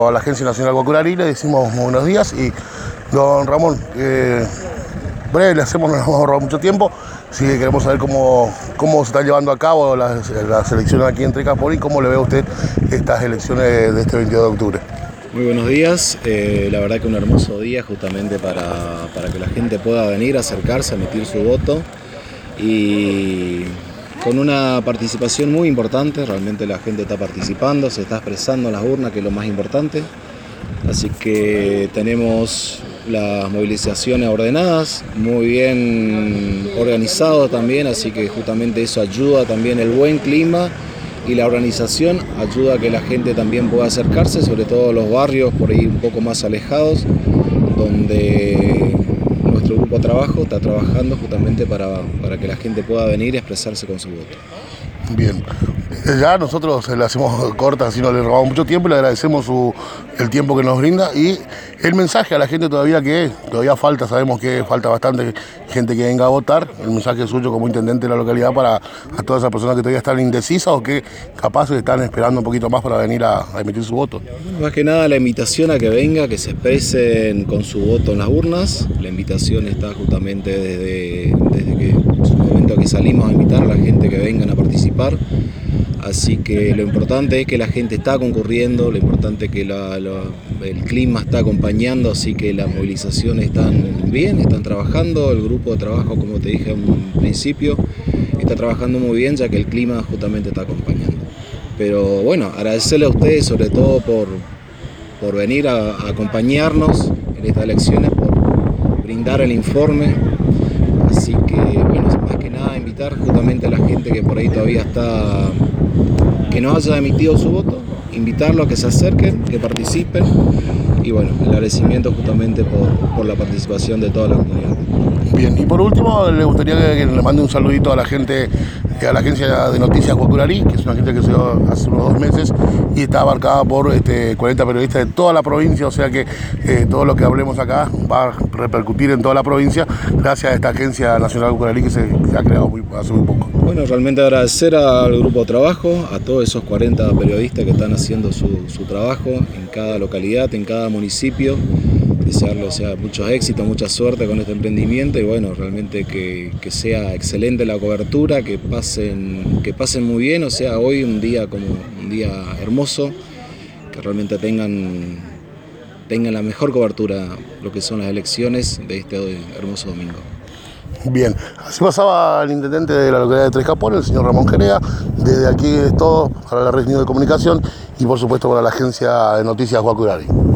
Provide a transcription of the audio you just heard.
A la Agencia Nacional Guacurarí le decimos muy buenos días y don Ramón, breve le hacemos, nos hemos ahorrado mucho tiempo, así que queremos saber cómo se están llevando a cabo las elecciones aquí en Trecapol y cómo le ve usted estas elecciones de este 22 de octubre. Muy buenos días, la verdad que un hermoso día justamente para que la gente pueda venir, acercarse, emitir su voto y con una participación muy importante. Realmente la gente está participando, se está expresando en las urnas, que es lo más importante. Así que tenemos las movilizaciones ordenadas, muy bien organizado también, así que justamente eso ayuda también el buen clima y la organización ayuda a que la gente también pueda acercarse, sobre todo los barrios por ahí un poco más alejados, donde nuestro grupo de trabajo está trabajando justamente para que la gente pueda venir y expresarse con su voto. Bien, ya nosotros le hacemos corta, así no le robamos mucho tiempo, le agradecemos el tiempo que nos brinda y el mensaje a la gente todavía falta, sabemos que falta bastante gente que venga a votar, el mensaje suyo como intendente de la localidad para a todas esas personas que todavía están indecisas o que capaz están esperando un poquito más para venir a emitir su voto. Más que nada la invitación a que venga, que se expresen con su voto en las urnas. La invitación está justamente desde que el momento que salimos a invitar a la gente que vengan a participar. Así que lo importante es que la gente está concurriendo, lo importante es que el clima está acompañando, así que las movilizaciones están bien, están trabajando, el grupo de trabajo, como te dije en un principio, está trabajando muy bien ya que el clima justamente está acompañando. Pero bueno, agradecerle a ustedes sobre todo por venir a acompañarnos en estas elecciones, por brindar el informe. Así que bueno, más que nada invitar justamente a la gente que por ahí todavía que no haya emitido su voto, invitarlos a que se acerquen, que participen y bueno, el agradecimiento justamente por la participación de toda la comunidad. Bien, y por último le gustaría que le mande un saludito a la gente, a la agencia de noticias Guacurarí, que es una agencia que se dio hace unos 2 meses y está abarcada por 40 periodistas de toda la provincia, o sea que todo lo que hablemos acá va a repercutir en toda la provincia gracias a esta agencia nacional Guacurarí que se ha creado hace muy poco. Bueno, realmente agradecer al grupo de trabajo, a todos esos 40 periodistas que están haciendo su trabajo en cada localidad, en cada municipio. Desearles muchos éxitos, mucha suerte con este emprendimiento y bueno, realmente que sea excelente la cobertura, que pasen muy bien, o sea, hoy un día hermoso, que realmente tengan la mejor cobertura lo que son las elecciones de este hermoso domingo. Bien, así pasaba el intendente de la localidad de Trecapol, el señor Ramón Jerea. Desde aquí es todo para la red de comunicación y por supuesto para la agencia de noticias Guacurarí.